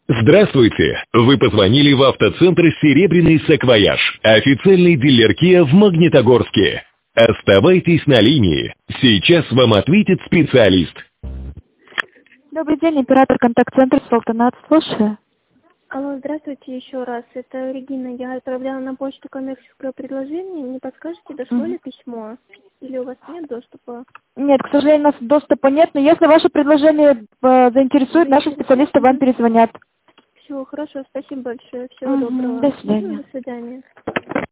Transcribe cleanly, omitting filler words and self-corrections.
Здравствуйте! Вы позвонили в автоцентр «Серебряный Саквояж», официальный дилер Kia в Магнитогорске. Оставайтесь на линии. Сейчас вам ответит специалист. Добрый день, оператор контакт-центр Салтанат, слушаю. Алло, здравствуйте еще раз. Это Регина. Я отправляла на почту коммерческое предложение. Не подскажете, дошло ли письмо? Или у вас нет доступа? Нет, к сожалению, у нас доступа нет, но если ваше предложение заинтересует, наши специалисты вам перезвонят. Все, хорошо, спасибо большое. Всего доброго. До свидания. До свидания.